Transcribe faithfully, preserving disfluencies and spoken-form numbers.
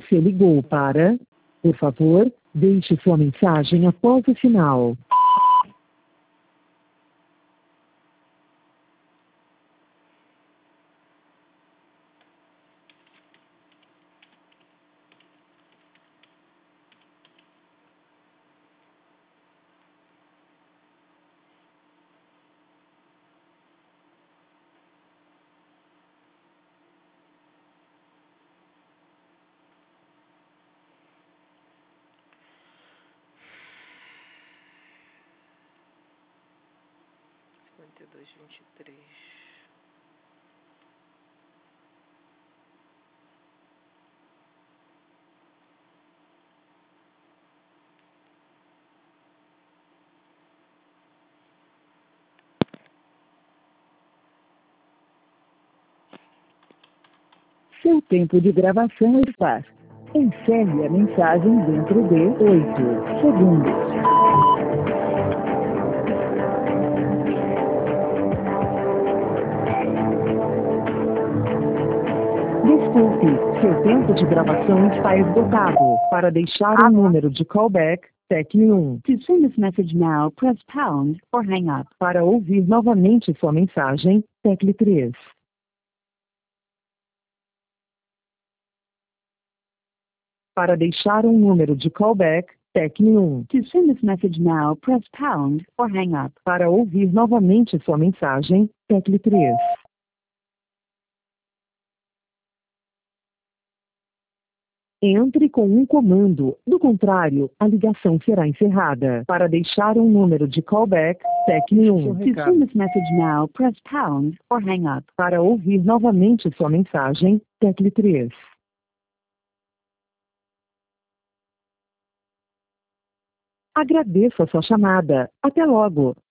Você ligou para... Por favor, deixe sua mensagem após o sinal. cinquenta e dois, vinte e três. Seu tempo de gravação está. Encerre a mensagem dentro de oito segundos. Desculpe, seu tempo de gravação está esgotado. Para deixar um número de callback, tecle um. To send this message now, press pound or hang up. Para ouvir novamente sua mensagem, tecle três. Para deixar um número de callback, tecle um. To send this message now, press pound or hang up. Para ouvir novamente sua mensagem, tecle três. Entre com um comando, do contrário, a ligação será encerrada. Para deixar um número de callback, tecle um. To send this message now, press pound or hang up. Para ouvir novamente sua mensagem, tecle três. Agradeço a sua chamada. Até logo.